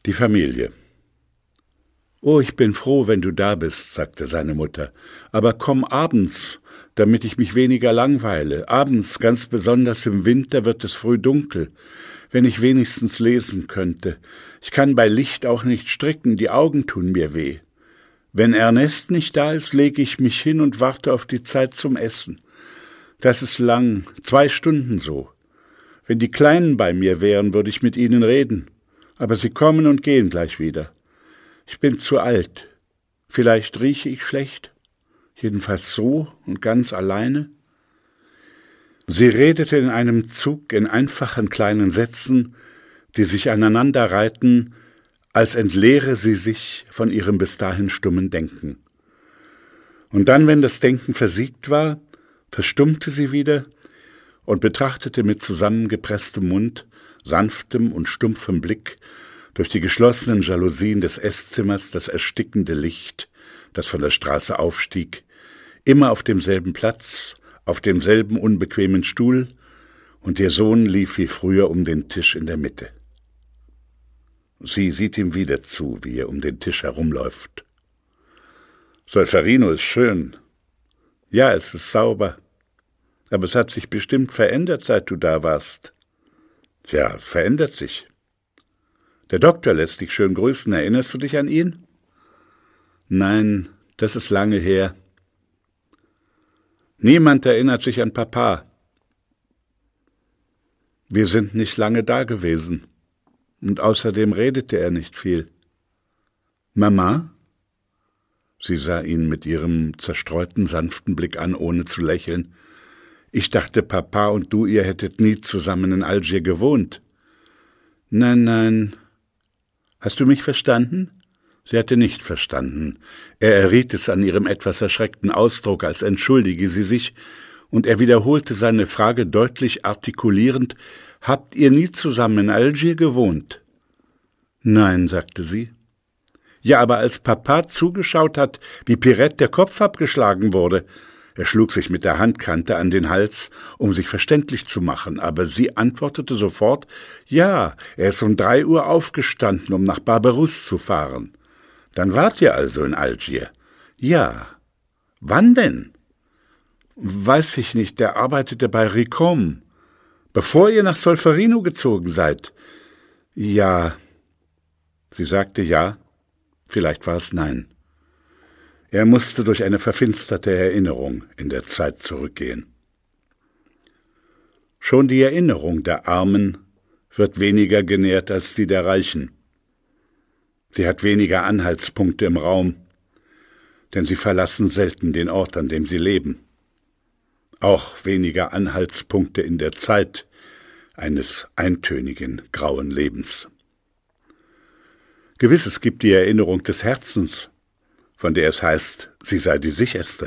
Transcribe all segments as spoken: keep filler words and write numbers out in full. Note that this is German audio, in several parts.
Die Familie. »Oh, ich bin froh, wenn du da bist«, sagte seine Mutter. »Aber komm abends, damit ich mich weniger langweile. Abends, ganz besonders im Winter, wird es früh dunkel. Wenn ich wenigstens lesen könnte. Ich kann bei Licht auch nicht stricken, die Augen tun mir weh. Wenn Ernest nicht da ist, lege ich mich hin und warte auf die Zeit zum Essen. Das ist lang, zwei Stunden so. Wenn die Kleinen bei mir wären, würde ich mit ihnen reden. Aber sie kommen und gehen gleich wieder. Ich bin zu alt. Vielleicht rieche ich schlecht. Jedenfalls so und ganz alleine.« Sie redete in einem Zug in einfachen kleinen Sätzen, die sich aneinander reihten, als entleere sie sich von ihrem bis dahin stummen Denken. Und dann, wenn das Denken versiegt war, verstummte sie wieder und betrachtete mit zusammengepresstem Mund, sanftem und stumpfem Blick durch die geschlossenen Jalousien des Eßzimmers das erstickende Licht, das von der Straße aufstieg, immer auf demselben Platz, auf demselben unbequemen Stuhl, und ihr Sohn lief wie früher um den Tisch in der Mitte. Sie sieht ihm wieder zu, wie er um den Tisch herumläuft. »Solferino ist schön. Ja, es ist sauber. Aber es hat sich bestimmt verändert, seit du da warst.« »Ja, verändert sich. Der Doktor lässt dich schön grüßen. Erinnerst du dich an ihn?« »Nein, das ist lange her.« »Niemand erinnert sich an Papa.« »Wir sind nicht lange da gewesen. Und außerdem redete er nicht viel.« »Mama?« Sie sah ihn mit ihrem zerstreuten, sanften Blick an, ohne zu lächeln. »Ich dachte, Papa und du, ihr hättet nie zusammen in Algier gewohnt.« »Nein, nein. Hast du mich verstanden?« Sie hatte nicht verstanden. Er erriet es an ihrem etwas erschreckten Ausdruck, als entschuldige sie sich, und er wiederholte seine Frage deutlich artikulierend: »Habt ihr nie zusammen in Algier gewohnt?« »Nein«, sagte sie. »Ja, aber als Papa zugeschaut hat, wie Pirette der Kopf abgeschlagen wurde.« Er schlug sich mit der Handkante an den Hals, um sich verständlich zu machen, aber sie antwortete sofort: »Ja, er ist um drei Uhr aufgestanden, um nach Barberousse zu fahren.« »Dann wart ihr also in Algier?« »Ja.« »Wann denn?« »Weiß ich nicht, der arbeitete bei Ricom.« »Bevor ihr nach Solferino gezogen seid?« »Ja.« Sie sagte ja, vielleicht war es nein. Er musste durch eine verfinsterte Erinnerung in der Zeit zurückgehen. Schon die Erinnerung der Armen wird weniger genährt als die der Reichen. Sie hat weniger Anhaltspunkte im Raum, denn sie verlassen selten den Ort, an dem sie leben. Auch weniger Anhaltspunkte in der Zeit eines eintönigen, grauen Lebens. Gewiss, es gibt die Erinnerung des Herzens, von der es heißt, sie sei die sicherste.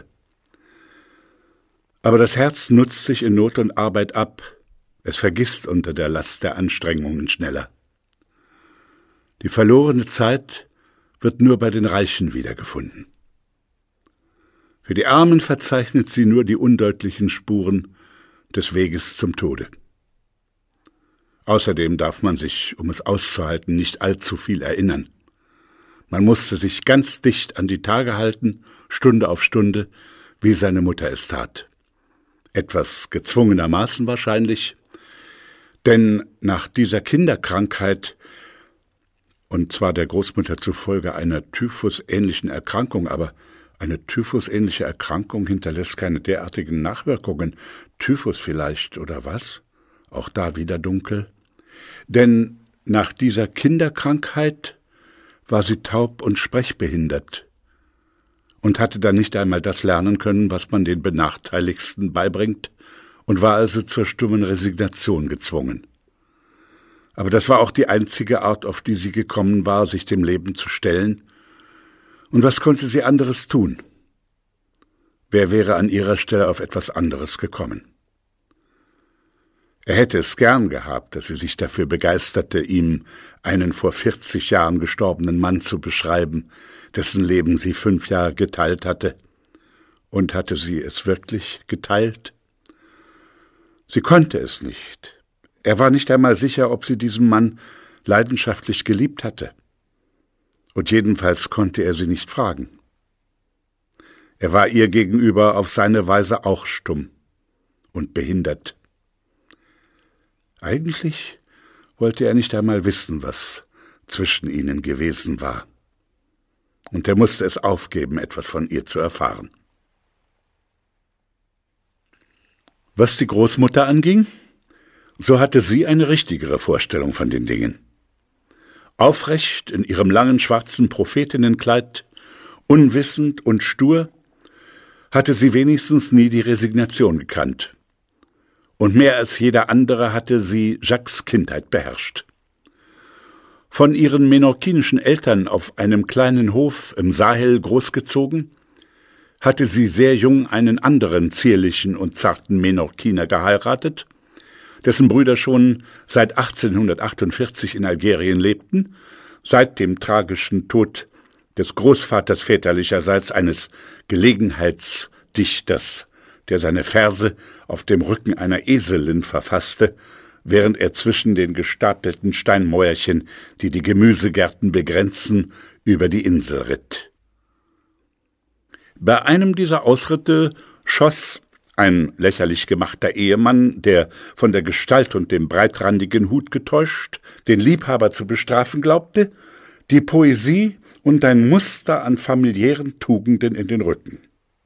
Aber das Herz nutzt sich in Not und Arbeit ab, es vergisst unter der Last der Anstrengungen schneller. Die verlorene Zeit wird nur bei den Reichen wiedergefunden. Für die Armen verzeichnet sie nur die undeutlichen Spuren des Weges zum Tode. Außerdem darf man sich, um es auszuhalten, nicht allzu viel erinnern. Man musste sich ganz dicht an die Tage halten, Stunde auf Stunde, wie seine Mutter es tat. Etwas gezwungenermaßen wahrscheinlich, denn nach dieser Kinderkrankheit, und zwar der Großmutter zufolge einer Typhus-ähnlichen Erkrankung, aber eine Typhus-ähnliche Erkrankung hinterlässt keine derartigen Nachwirkungen. Typhus vielleicht, oder was? Auch da wieder dunkel. Denn nach dieser Kinderkrankheit war sie taub und sprechbehindert und hatte dann nicht einmal das lernen können, was man den Benachteiligsten beibringt, und war also zur stummen Resignation gezwungen. Aber das war auch die einzige Art, auf die sie gekommen war, sich dem Leben zu stellen. Und was konnte sie anderes tun? Wer wäre an ihrer Stelle auf etwas anderes gekommen? Er hätte es gern gehabt, dass sie sich dafür begeisterte, ihm einen vor vierzig Jahren gestorbenen Mann zu beschreiben, dessen Leben sie fünf Jahre geteilt hatte. Und hatte sie es wirklich geteilt? Sie konnte es nicht. Er war nicht einmal sicher, ob sie diesen Mann leidenschaftlich geliebt hatte. und jedenfalls konnte er sie nicht fragen. Er war ihr gegenüber auf seine Weise auch stumm und behindert. Eigentlich wollte er nicht einmal wissen, was zwischen ihnen gewesen war. Und er musste es aufgeben, etwas von ihr zu erfahren. Was die Großmutter anging, so hatte sie eine richtigere Vorstellung von den Dingen. Aufrecht in ihrem langen schwarzen Prophetienkleid, unwissend und stur, hatte sie wenigstens nie die Resignation gekannt. Und mehr als jeder andere hatte sie Jacques' Kindheit beherrscht. Von ihren menorquinischen Eltern auf einem kleinen Hof im Sahel großgezogen, hatte sie sehr jung einen anderen zierlichen und zarten Menorquiner geheiratet, dessen Brüder schon seit achtzehnhundertachtundvierzig in Algerien lebten, seit dem tragischen Tod des Großvaters väterlicherseits, eines Gelegenheitsdichters, der seine Verse auf dem Rücken einer Eselin verfasste, während er zwischen den gestapelten Steinmäuerchen, die die Gemüsegärten begrenzen, über die Insel ritt. Bei einem dieser Ausritte schoss ein lächerlich gemachter Ehemann, der von der Gestalt und dem breitrandigen Hut getäuscht den Liebhaber zu bestrafen glaubte, die Poesie und ein Muster an familiären Tugenden in den Rücken.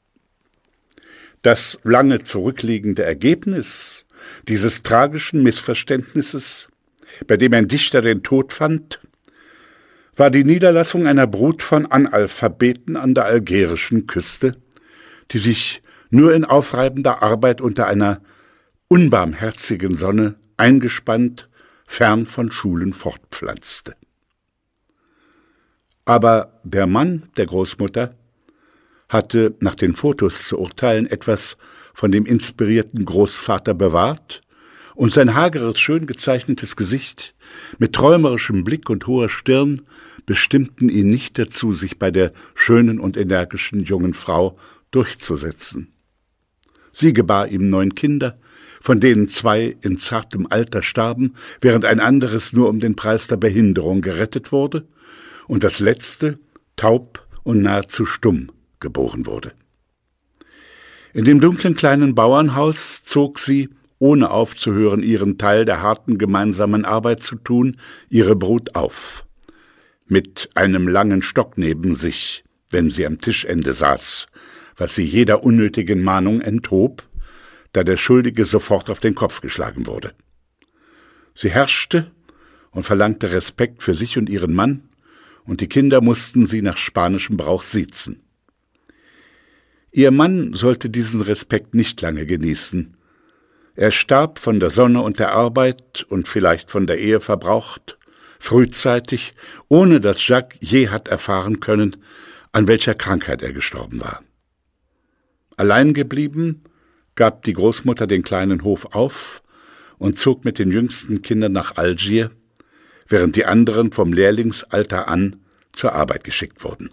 Das lange zurückliegende Ergebnis dieses tragischen Missverständnisses, bei dem ein Dichter den Tod fand, war die Niederlassung einer Brut von Analphabeten an der algerischen Küste, die sich nur in aufreibender Arbeit unter einer unbarmherzigen Sonne eingespannt, fern von Schulen fortpflanzte. Aber der Mann der Großmutter hatte, nach den Fotos zu urteilen, etwas von dem inspirierten Großvater bewahrt, und sein hageres, schön gezeichnetes Gesicht mit träumerischem Blick und hoher Stirn bestimmten ihn nicht dazu, sich bei der schönen und energischen jungen Frau durchzusetzen. Sie gebar ihm neun Kinder, von denen zwei in zartem Alter starben, während ein anderes nur um den Preis der Behinderung gerettet wurde und das letzte, taub und nahezu stumm, geboren wurde. In dem dunklen kleinen Bauernhaus zog sie, ohne aufzuhören, ihren Teil der harten gemeinsamen Arbeit zu tun, ihre Brut auf, mit einem langen Stock neben sich, wenn sie am Tischende saß, was sie jeder unnötigen Mahnung enthob, da der Schuldige sofort auf den Kopf geschlagen wurde. Sie herrschte und verlangte Respekt für sich und ihren Mann, und die Kinder mussten sie nach spanischem Brauch siezen. Ihr Mann sollte diesen Respekt nicht lange genießen. Er starb von der Sonne und der Arbeit und vielleicht von der Ehe verbraucht, frühzeitig, ohne dass Jacques je hat erfahren können, an welcher Krankheit er gestorben war. Allein geblieben, gab die Großmutter den kleinen Hof auf und zog mit den jüngsten Kindern nach Algier, während die anderen vom Lehrlingsalter an zur Arbeit geschickt wurden.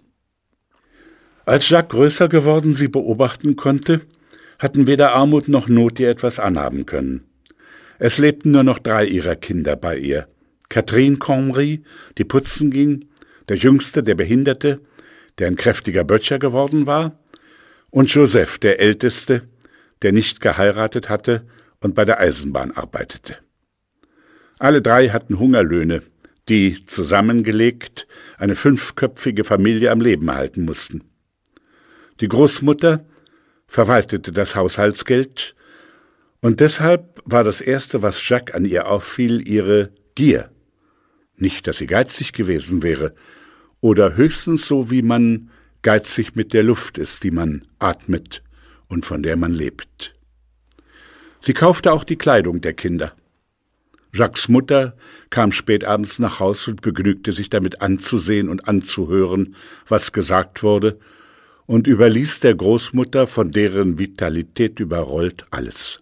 Als Jacques größer geworden sie beobachten konnte, hatten weder Armut noch Not ihr etwas anhaben können. Es lebten nur noch drei ihrer Kinder bei ihr: Catherine Comrie, die putzen ging, der Jüngste, der Behinderte, der ein kräftiger Böttcher geworden war, und Joseph, der Älteste, der nicht geheiratet hatte und bei der Eisenbahn arbeitete. Alle drei hatten Hungerlöhne, die, zusammengelegt, eine fünfköpfige Familie am Leben halten mussten. Die Großmutter verwaltete das Haushaltsgeld, und deshalb war das Erste, was Jacques an ihr auffiel, ihre Gier. Nicht, dass sie geizig gewesen wäre, oder höchstens so, wie man geizig mit der Luft ist, die man atmet und von der man lebt. Sie kaufte auch die Kleidung der Kinder. Jacques' Mutter kam spät abends nach Haus und begnügte sich damit anzusehen und anzuhören, was gesagt wurde, und überließ der Großmutter, von deren Vitalität überrollt, alles.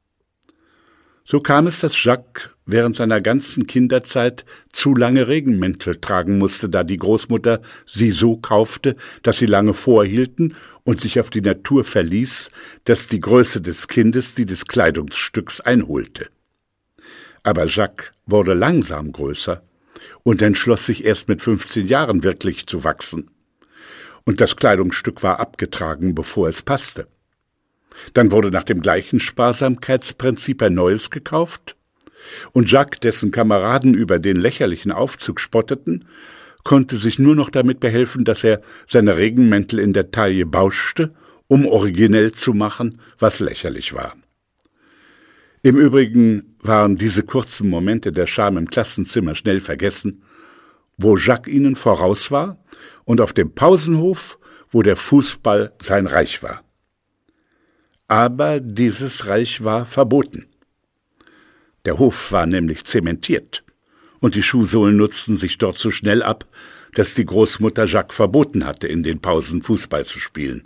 So kam es, dass Jacques während seiner ganzen Kinderzeit zu lange Regenmäntel tragen musste, da die Großmutter sie so kaufte, dass sie lange vorhielten und sich auf die Natur verließ, dass die Größe des Kindes die des Kleidungsstücks einholte. Aber Jacques wurde langsam größer und entschloss sich erst mit fünfzehn Jahren wirklich zu wachsen. Und das Kleidungsstück war abgetragen, bevor es passte. Dann wurde nach dem gleichen Sparsamkeitsprinzip ein neues gekauft, und Jacques, dessen Kameraden über den lächerlichen Aufzug spotteten, konnte sich nur noch damit behelfen, dass er seine Regenmäntel in der Taille bauschte, um originell zu machen, was lächerlich war. Im Übrigen waren diese kurzen Momente der Scham im Klassenzimmer schnell vergessen, wo Jacques ihnen voraus war und auf dem Pausenhof, wo der Fußball sein Reich war. Aber dieses Reich war verboten. Der Hof war nämlich zementiert, und die Schuhsohlen nutzten sich dort so schnell ab, dass die Großmutter Jacques verboten hatte, in den Pausen Fußball zu spielen.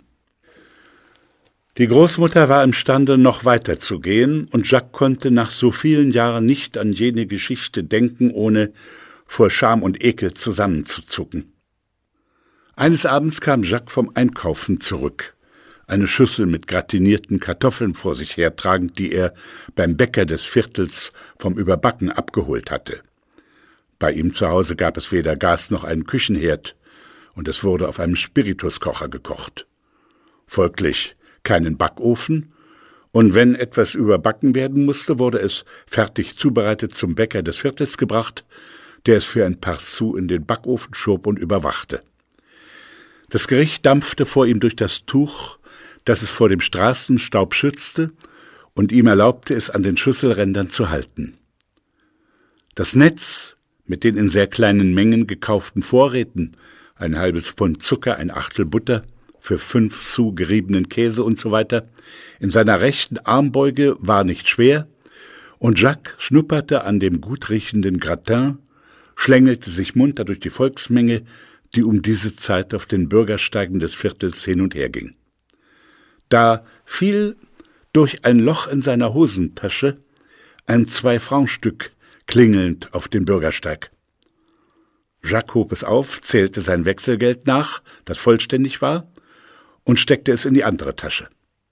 Die Großmutter war imstande, noch weiter zu gehen, und Jacques konnte nach so vielen Jahren nicht an jene Geschichte denken, ohne vor Scham und Ekel zusammenzuzucken. Eines Abends kam Jacques vom Einkaufen zurück, eine Schüssel mit gratinierten Kartoffeln vor sich hertragend, die er beim Bäcker des Viertels vom Überbacken abgeholt hatte. Bei ihm zu Hause gab es weder Gas noch einen Küchenherd, und es wurde auf einem Spirituskocher gekocht. Folglich keinen Backofen, und wenn etwas überbacken werden musste, wurde es fertig zubereitet zum Bäcker des Viertels gebracht, der es für ein paar Sous in den Backofen schob und überwachte. Das Gericht dampfte vor ihm durch das Tuch, das es vor dem Straßenstaub schützte und ihm erlaubte, es an den Schüsselrändern zu halten. Das Netz mit den in sehr kleinen Mengen gekauften Vorräten, ein halbes Pfund Zucker, ein Achtel Butter, für fünf Sous geriebenen Käse und so weiter, in seiner rechten Armbeuge war nicht schwer, und Jacques schnupperte an dem gut riechenden Gratin, schlängelte sich munter durch die Volksmenge, die um diese Zeit auf den Bürgersteigen des Viertels hin und her ging. Da fiel durch ein Loch in seiner Hosentasche ein Zwei-Franc-Stück klingelnd auf den Bürgersteig. Jacques hob es auf, zählte sein Wechselgeld nach, das vollständig war, und steckte es in die andere Tasche.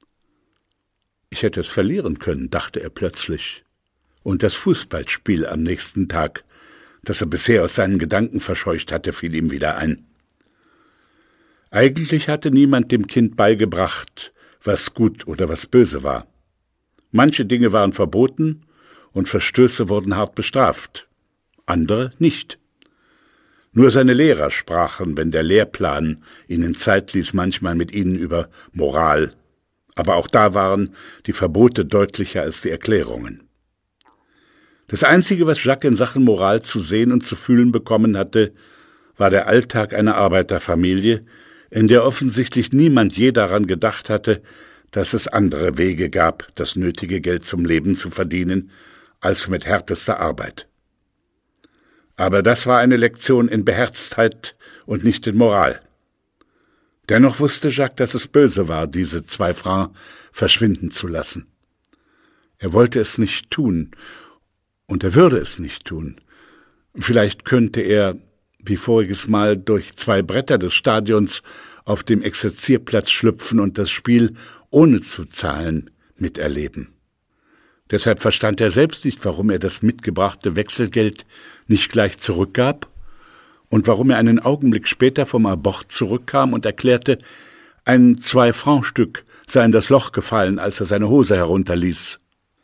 Ich hätte es verlieren können, dachte er plötzlich, und das Fußballspiel am nächsten Tag, das er bisher aus seinen Gedanken verscheucht hatte, fiel ihm wieder ein. Eigentlich hatte niemand dem Kind beigebracht, was gut oder was böse war. Manche Dinge waren verboten und Verstöße wurden hart bestraft, andere nicht. Nur seine Lehrer sprachen, wenn der Lehrplan ihnen Zeit ließ, manchmal mit ihnen über Moral, aber auch da waren die Verbote deutlicher als die Erklärungen. Das Einzige, was Jacques in Sachen Moral zu sehen und zu fühlen bekommen hatte, war der Alltag einer Arbeiterfamilie, in der offensichtlich niemand je daran gedacht hatte, dass es andere Wege gab, das nötige Geld zum Leben zu verdienen, als mit härtester Arbeit. Aber das war eine Lektion in Beherztheit und nicht in Moral. Dennoch wusste Jacques, dass es böse war, diese zwei Francs verschwinden zu lassen. Er wollte es nicht tun, und er würde es nicht tun. Vielleicht könnte er, wie voriges Mal, durch zwei Bretter des Stadions auf dem Exerzierplatz schlüpfen und das Spiel, ohne zu zahlen, miterleben. Deshalb verstand er selbst nicht, warum er das mitgebrachte Wechselgeld nicht gleich zurückgab und warum er einen Augenblick später vom Abort zurückkam und erklärte, ein Zwei-Franc-Stück sei in das Loch gefallen, als er seine Hose herunterließ.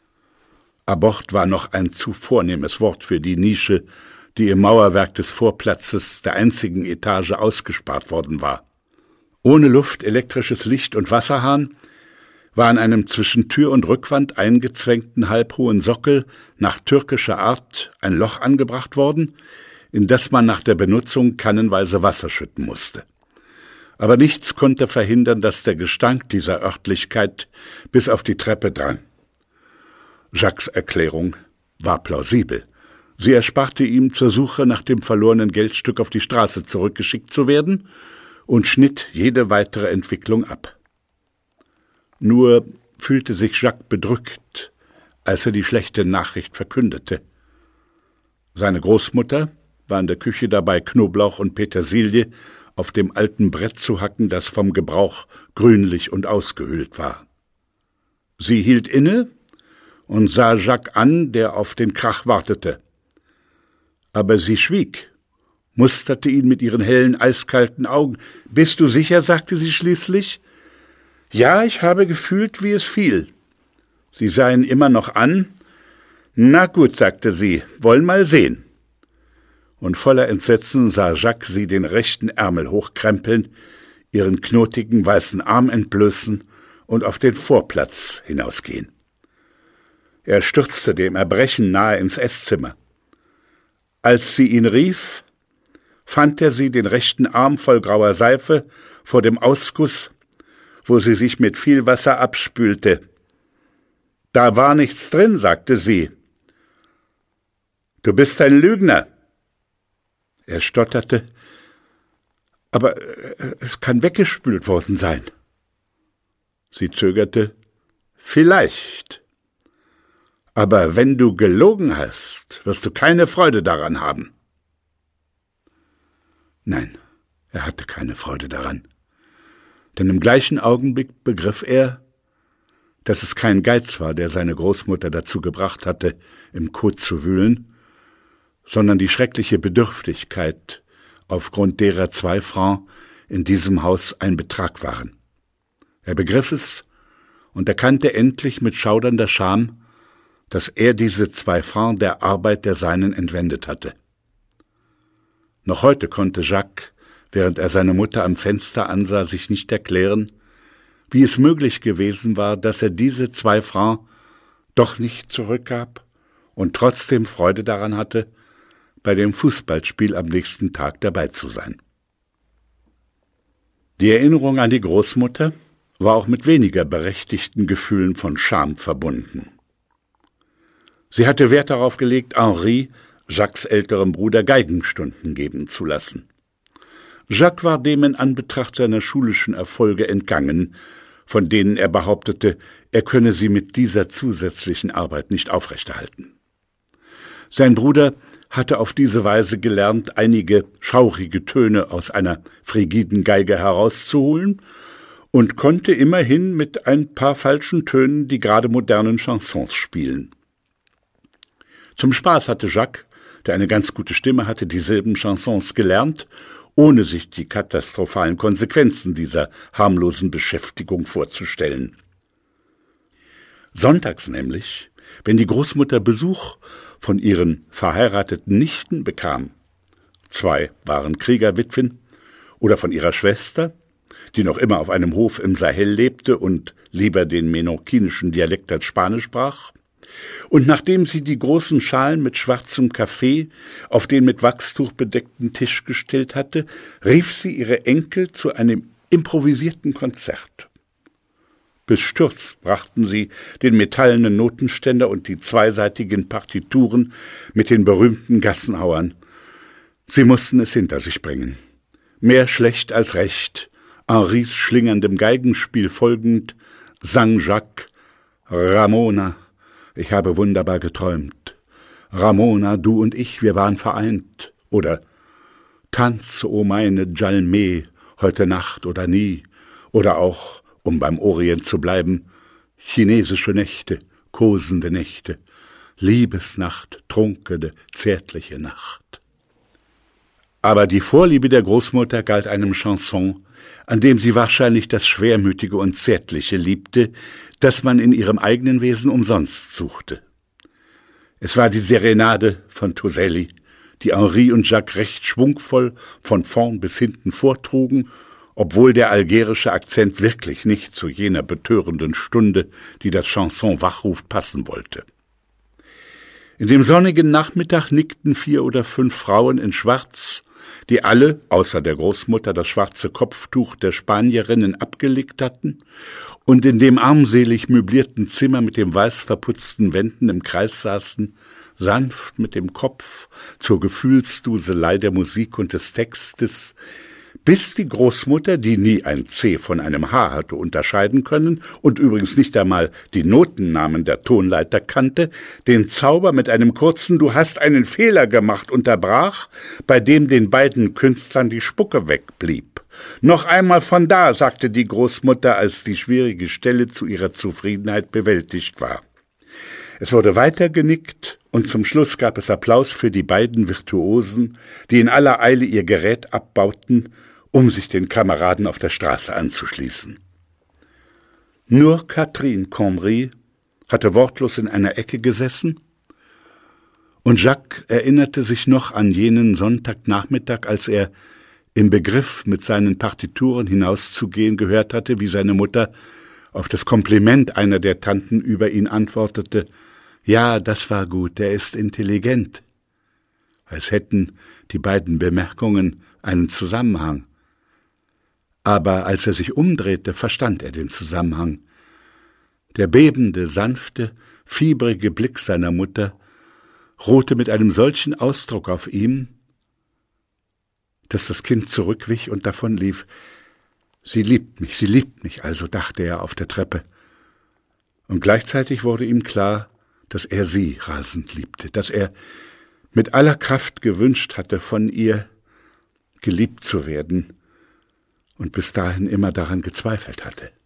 Abort war noch ein zu vornehmes Wort für die Nische, die im Mauerwerk des Vorplatzes der einzigen Etage ausgespart worden war. Ohne Luft, elektrisches Licht und Wasserhahn war an einem zwischen Tür und Rückwand eingezwängten halbhohen Sockel nach türkischer Art ein Loch angebracht worden, in das man nach der Benutzung kannenweise Wasser schütten musste. Aber nichts konnte verhindern, dass der Gestank dieser Örtlichkeit bis auf die Treppe drang. Jacques' Erklärung war plausibel. Sie ersparte ihm, zur Suche nach dem verlorenen Geldstück auf die Straße zurückgeschickt zu werden, und schnitt jede weitere Entwicklung ab. Nur fühlte sich Jacques bedrückt, als er die schlechte Nachricht verkündete. Seine Großmutter war in der Küche dabei, Knoblauch und Petersilie auf dem alten Brett zu hacken, das vom Gebrauch grünlich und ausgehöhlt war. Sie hielt inne und sah Jacques an, der auf den Krach wartete. Aber sie schwieg, musterte ihn mit ihren hellen, eiskalten Augen. »Bist du sicher?« sagte sie schließlich. »Ja, ich habe gefühlt, wie es fiel.« Sie sah ihn immer noch an. »Na gut«, sagte sie, »wollen mal sehen.« Und voller Entsetzen sah Jacques sie den rechten Ärmel hochkrempeln, ihren knotigen weißen Arm entblößen und auf den Vorplatz hinausgehen. Er stürzte dem Erbrechen nahe ins Esszimmer. Als sie ihn rief, fand er sie den rechten Arm voll grauer Seife vor dem Ausguss, wo sie sich mit viel Wasser abspülte. »Da war nichts drin«, sagte sie. »Du bist ein Lügner.« Er stotterte, »Aber es kann weggespült worden sein.« Sie zögerte, »Vielleicht. Aber wenn du gelogen hast, wirst du keine Freude daran haben.« Nein, er hatte keine Freude daran. Denn im gleichen Augenblick begriff er, dass es kein Geiz war, der seine Großmutter dazu gebracht hatte, im Kot zu wühlen, sondern die schreckliche Bedürftigkeit, aufgrund derer zwei Francs in diesem Haus ein Betrag waren. Er begriff es und erkannte endlich mit schaudernder Scham, dass er diese zwei Francs der Arbeit der Seinen entwendet hatte. Noch heute konnte Jacques, während er seine Mutter am Fenster ansah, sich nicht erklären, wie es möglich gewesen war, dass er diese zwei Francs doch nicht zurückgab und trotzdem Freude daran hatte, bei dem Fußballspiel am nächsten Tag dabei zu sein. Die Erinnerung an die Großmutter war auch mit weniger berechtigten Gefühlen von Scham verbunden. Sie hatte Wert darauf gelegt, Henri, Jacques' älterem Bruder, Geigenstunden geben zu lassen. Jacques war dem in Anbetracht seiner schulischen Erfolge entgangen, von denen er behauptete, er könne sie mit dieser zusätzlichen Arbeit nicht aufrechterhalten. Sein Bruder hatte auf diese Weise gelernt, einige schaurige Töne aus einer frigiden Geige herauszuholen und konnte immerhin mit ein paar falschen Tönen die gerade modernen Chansons spielen. Zum Spaß hatte Jacques, der eine ganz gute Stimme hatte, dieselben Chansons gelernt, ohne sich die katastrophalen Konsequenzen dieser harmlosen Beschäftigung vorzustellen. Sonntags nämlich, wenn die Großmutter Besuch von ihren verheirateten Nichten bekam, zwei waren Kriegerwitwen, oder von ihrer Schwester, die noch immer auf einem Hof im Sahel lebte und lieber den menorquinischen Dialekt als Spanisch sprach, und nachdem sie die großen Schalen mit schwarzem Kaffee auf den mit Wachstuch bedeckten Tisch gestellt hatte, rief sie ihre Enkel zu einem improvisierten Konzert. Bestürzt brachten sie den metallenen Notenständer und die zweiseitigen Partituren mit den berühmten Gassenhauern. Sie mussten es hinter sich bringen. Mehr schlecht als recht, Henris schlingerndem Geigenspiel folgend, sang Jacques »Ramona«. Ich habe wunderbar geträumt. Ramona, du und ich, wir waren vereint. Oder Tanz, o meine Jalmee, heute Nacht oder nie. Oder auch, um beim Orient zu bleiben, chinesische Nächte, kosende Nächte, Liebesnacht, trunkene, zärtliche Nacht. Aber die Vorliebe der Großmutter galt einem Chanson, an dem sie wahrscheinlich das Schwermütige und Zärtliche liebte, das man in ihrem eigenen Wesen umsonst suchte. Es war die Serenade von Toselli, die Henri und Jacques recht schwungvoll von vorn bis hinten vortrugen, obwohl der algerische Akzent wirklich nicht zu jener betörenden Stunde, die das Chanson wachruft, passen wollte. In dem sonnigen Nachmittag nickten vier oder fünf Frauen in Schwarz, die alle, außer der Großmutter, das schwarze Kopftuch der Spanierinnen abgelegt hatten und in dem armselig möblierten Zimmer mit den weiß verputzten Wänden im Kreis saßen, sanft mit dem Kopf zur Gefühlsduselei der Musik und des Textes, bis die Großmutter, die nie ein C von einem H hatte unterscheiden können und übrigens nicht einmal die Notennamen der Tonleiter kannte, den Zauber mit einem kurzen »Du hast einen Fehler gemacht« unterbrach, bei dem den beiden Künstlern die Spucke wegblieb. »Noch einmal von da«, sagte die Großmutter, als die schwierige Stelle zu ihrer Zufriedenheit bewältigt war. Es wurde weiter genickt, und zum Schluss gab es Applaus für die beiden Virtuosen, die in aller Eile ihr Gerät abbauten, um sich den Kameraden auf der Straße anzuschließen. Nur Catherine Combry hatte wortlos in einer Ecke gesessen, und Jacques erinnerte sich noch an jenen Sonntagnachmittag, als er im Begriff, mit seinen Partituren hinauszugehen, gehört hatte, wie seine Mutter auf das Kompliment einer der Tanten über ihn antwortete: »Ja, das war gut, er ist intelligent«, als hätten die beiden Bemerkungen einen Zusammenhang. Aber als er sich umdrehte, verstand er den Zusammenhang. Der bebende, sanfte, fiebrige Blick seiner Mutter ruhte mit einem solchen Ausdruck auf ihm, dass das Kind zurückwich und davonlief. »Sie liebt mich, sie liebt mich also«, dachte er auf der Treppe. Und gleichzeitig wurde ihm klar, dass er sie rasend liebte, dass er mit aller Kraft gewünscht hatte, von ihr geliebt zu werden und bis dahin immer daran gezweifelt hatte.